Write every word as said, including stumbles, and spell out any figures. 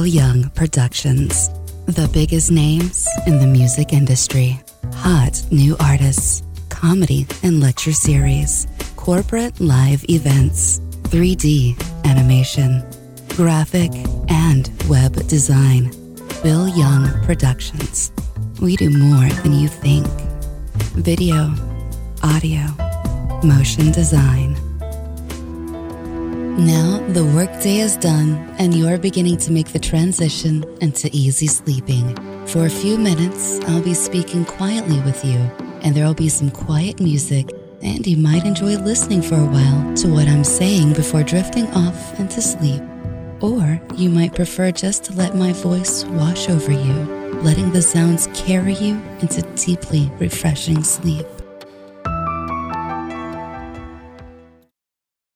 Will Young Productions. The biggest names in the music industry. Hot new artists. Comedy and lecture series. Corporate live events. three D animation. Graphic and web design. Will Young Productions. We do more than you think. Video, audio, motion design. Now the workday is done and you're beginning to make the transition into easy sleeping. For a few minutes, I'll be speaking quietly with you, and there'll be some quiet music, and you might enjoy listening for a while to what I'm saying before drifting off into sleep. Or you might prefer just to let my voice wash over you, letting the sounds carry you into deeply refreshing sleep.